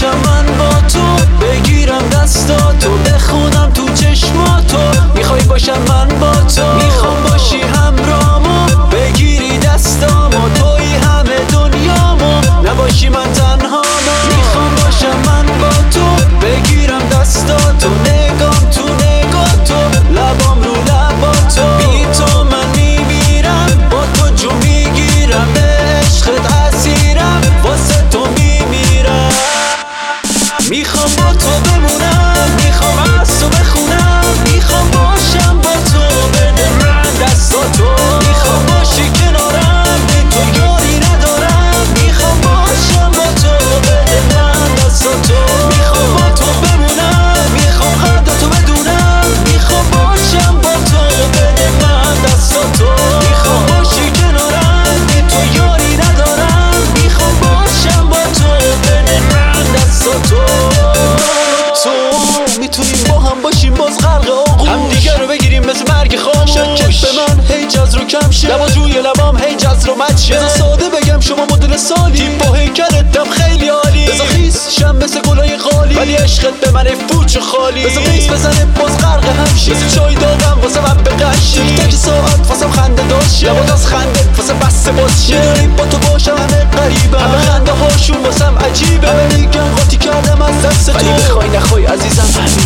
باشم من با تو، بگیرم دستاتو بخونم تو چشماتو. میخوای باشم من با تو، میخوام باشی همرامو، بگیری دستامو، توی همه دنیامو، نباشی من تنهامو. میخوام باشم من با تو، بگیرم دستاتو، نگام تو نگاتو، لبام رو لباتو. بی تو من میمیرم، با تو جو میگیرم، به عشقت اسیرم، واسه تو میمیرم. میخوام با تو بمونم، میخوام از تو بخونم، میخوام باشم با تو، بده من دستاتو. میخوام باشی کنارم، به تو یاری ندارم، میخوام باشم با تو، بده من دستاتو. میخوام با تو بمونم، میخوام قدرتو بدونم، میخوام باشم با تو، بده من دستاتو. میخوام باشی کنارم، به تو یاری ندارم، میخوام باشم با تو، بده من دستاتو. تو میتونیم با هم باشیم باز غرق آغوش، هم دیگه رو بگیریم مثل مرگ خاموش. شکت به من هی جز رو کم شه، لبات روی لبام هی جز رو مد شه. بذار ساده بگم شما مدل سالی، تیپ و هیکلتم خیلی عالی. بذار خیس شم مثل گلای خالی، ولی عشقت به من فوچ و خالی. بذار قیس بزنه باز غرق هم شی، مثل چای دادم واسه من بقشی. تیک تاک ساعت واسم خنده داشت، لبات از خنده واسه بسته باز شه. میدونیم با تو باشم همه قریبم، همه خنده هاشون واسم عجیبه، همه میگن قاطی کردم از دست تو. ولی بخوای نخوای عزیزم